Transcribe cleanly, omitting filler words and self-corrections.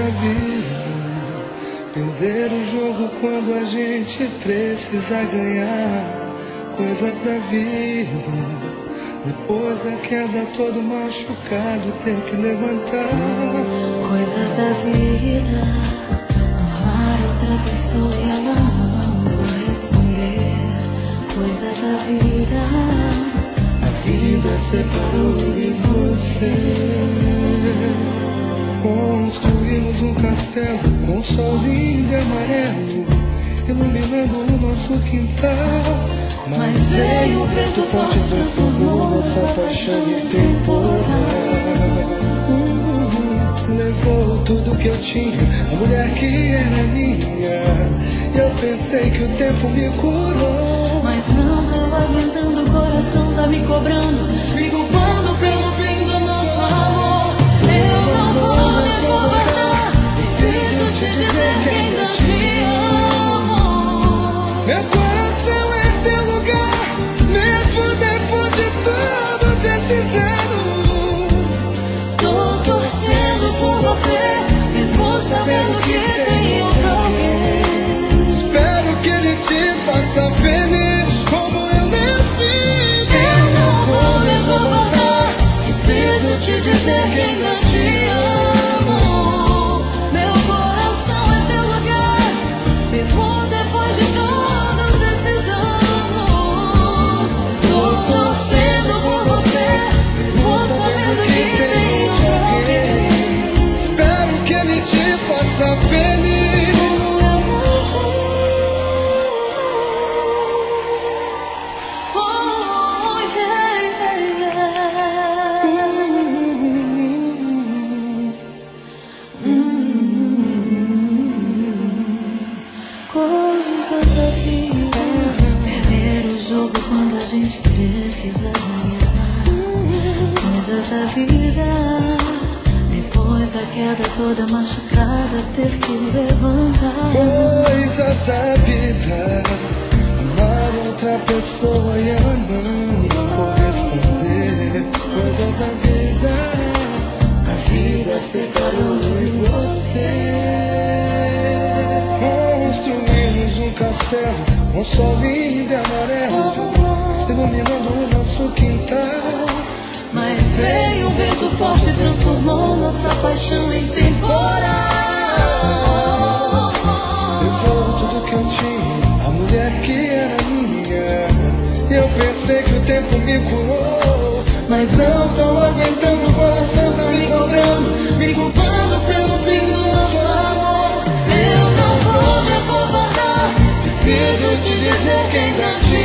vida. Perder o jogo quando a gente precisa ganhar. Coisas da vida. Depois da queda todo machucado ter que levantar. Coisas da vida. Amar outra pessoa e ela não corresponder. Coisas da vida. A vida separou eu e você. Construímos um castelo com sol lindo e amarelo, iluminando o nosso quintal. Mas veio um vento forte e transformou nossa paixão em temporal. Levou tudo que eu tinha, a mulher que era minha. Eu pensei que o tempo me curou, mas não tô aguentando, o coração tá me cobrando, me culpando pelo fim do nosso amor. Eu não vou me acovardar, preciso te dizer que ainda te amo. Meu coração é teu lugar, mesmo depois de todos esses anos. Tô torcendo por você, mesmo sabendo que tem outro alguém. Espero que ele te faça feliz, como eu não fiz. Eu não vou me acovardar, preciso te dizer que ainda te amo. Meu coração é teu lugar, mesmo depois de todos esses anos. Tô torcendo por você, mesmo sabendo que tem outro alguém. Espero que ele te faça feliz. Oh, yeah, yeah. Coisas da vida. Perder o jogo quando a gente precisa ganhar. Coisas da vida. Depois da queda toda machucada, ter que levantar. Coisas da vida. Amar outra pessoa e ela não corresponder. Coisas da vida. A vida separou eu e você. Construímos um castelo com sol lindo e amarelo, iluminando o nosso quintal. Mas veio um vento forte e transformou nossa paixão em temporal. Levou tudo que eu tinha, a mulher que era minha. Eu pensei que o tempo me curou, mas não tô aguentando, o coração tá me cobrando, me culpando pelo fim do nosso amor. Eu não vou me acovardar, Preciso te dizer que ainda te